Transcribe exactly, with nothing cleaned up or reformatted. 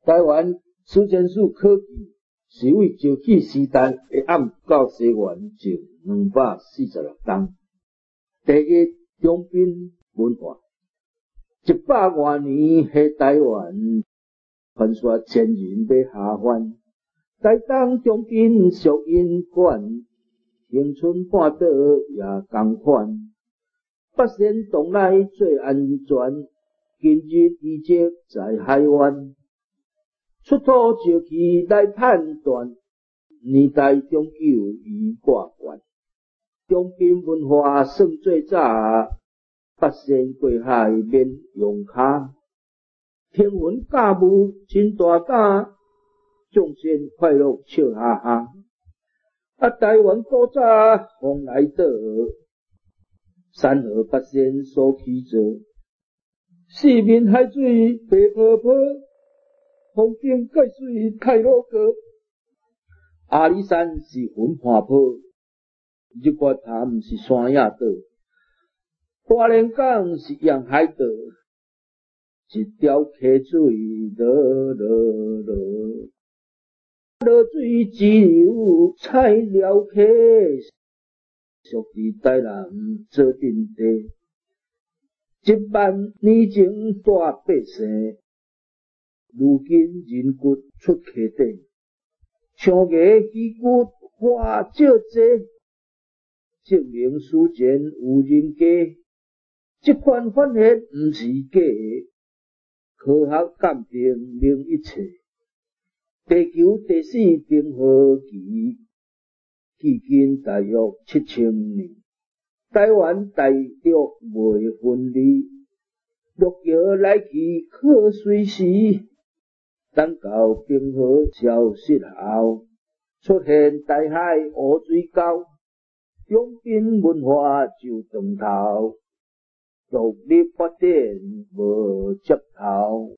台湾史前史考据是为石器时代的暗到西元前两百四十六冬。第一，中滨文化，一百多年喺台湾传说前人要下凡，台东中滨属因馆，恒春半岛也同款。八仙洞内最安全，今日遗迹在海湾。出土石器来判断，年代终究已挂冠。中滨文化算最早，八仙过海免用脚。天文甲舞真大胆，众仙快乐笑哈哈。啊，台湾古早风来倒，山河八仙所起造。四面海水白泡泡，风景介水太鲁阁。阿里山是云盘坡，日月潭是山野岛，花莲港是洋海岛，一条溪水落落落，落水支流菜鸟溪，属于台南做阵地。一万年前大百姓，如今人骨出溪底，像个鱼骨花少济，证明史前有人家。这款发现不是假，科学鉴定明一切。地球第四冰河期，距今大约七千年。台湾大陆未分离，陆桥来去可随时。等到冰河消失后，出现大海乌水沟，中滨文化就断头，独立发展无接头。